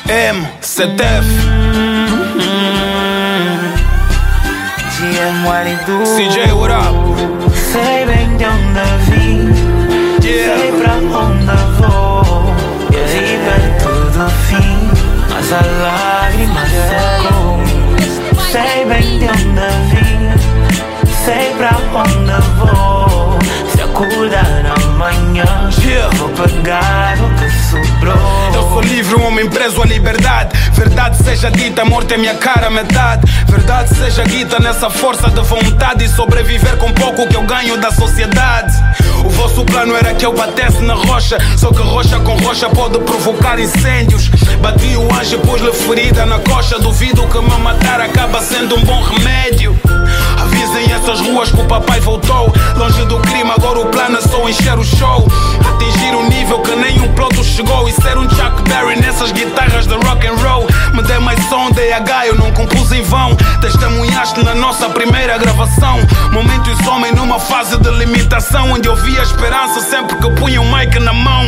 CTF, CJ, what up? Sei bem de onde vim, sei pra onde vou. E a vida é tudo fim, mas a lágrima secou. Sei bem de onde vim, sei pra onde vou. Se acordar amanhã, vou pegar o que sobrou. Eu sou livre, um homem preso à liberdade. Verdade seja dita, a morte é minha cara metade. Verdade seja guita nessa força de vontade e sobreviver com pouco que eu ganho da sociedade. O vosso plano era que eu batesse na rocha, só que rocha com rocha pode provocar incêndios. Bati o anjo e pus-lhe ferida na coxa. Duvido que me matar acaba sendo um bom remédio. Avisem essas ruas que o papai voltou. Longe do crime, agora o plano é só encher o show. Atingir um nível que nenhum ploto chegou. E ser um Chuck Berry nessas guitarras de rock and roll. Me dei mais som, DH, eu não compus em vão. Testemunhaste na nossa primeira gravação. Momentos homem numa fase de limitação, onde eu via esperança sempre que punha um mic na mão.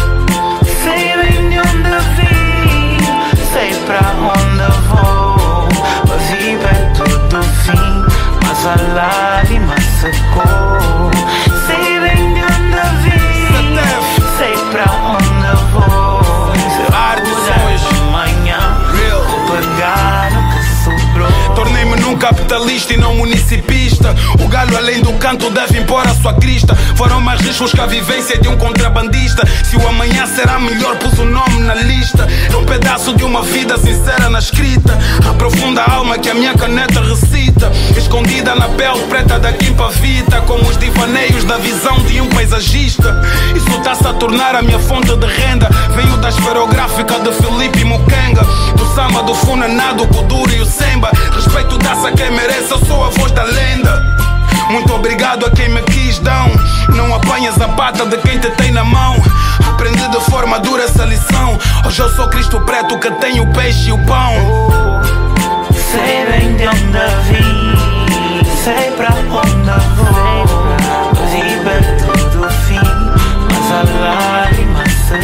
Sei bem de onde vim, sei pra onde vou. A vida é tudo fim, mas a lágrima secou. Sei bem de onde vim, sei pra onde vou. Se acordar amanhã, vou pegar o que sobrou. Tornei-me num capitalista e não municipista. O galho além do canto deve impor a sua crista. Foram mais riscos que a vivência de um contrabandista. Se o amanhã será melhor, pus o nome na lista. É um pedaço de uma vida sincera na escrita. A profunda alma que a minha caneta recita, escondida na pele preta da quimpavita, como os divaneios da visão de um paisagista. Isso está-se a tornar a minha fonte de renda. Venho da esferográfica de Felipe Mukenga, do samba, do funanado, o kuduro e o semba. Respeito dá-se a quem merece, eu sou a voz da lenda. Muito obrigado a quem me quis, dão. Não apanhas a pata de quem te tem na mão. Aprendi de forma dura essa lição. Hoje eu sou Cristo preto que tem o peixe e o pão. Sei bem de onde vim, sei pra onde vou. A vida é tudo fim, mas a lágrima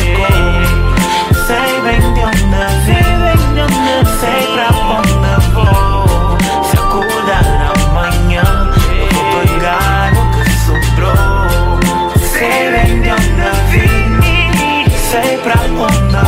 secou. Sei bem de onde vim, sei pra onde vou. Se acordar amanhã, vou pegar o que sobrou. Sei bem de onde vim, sei pra onde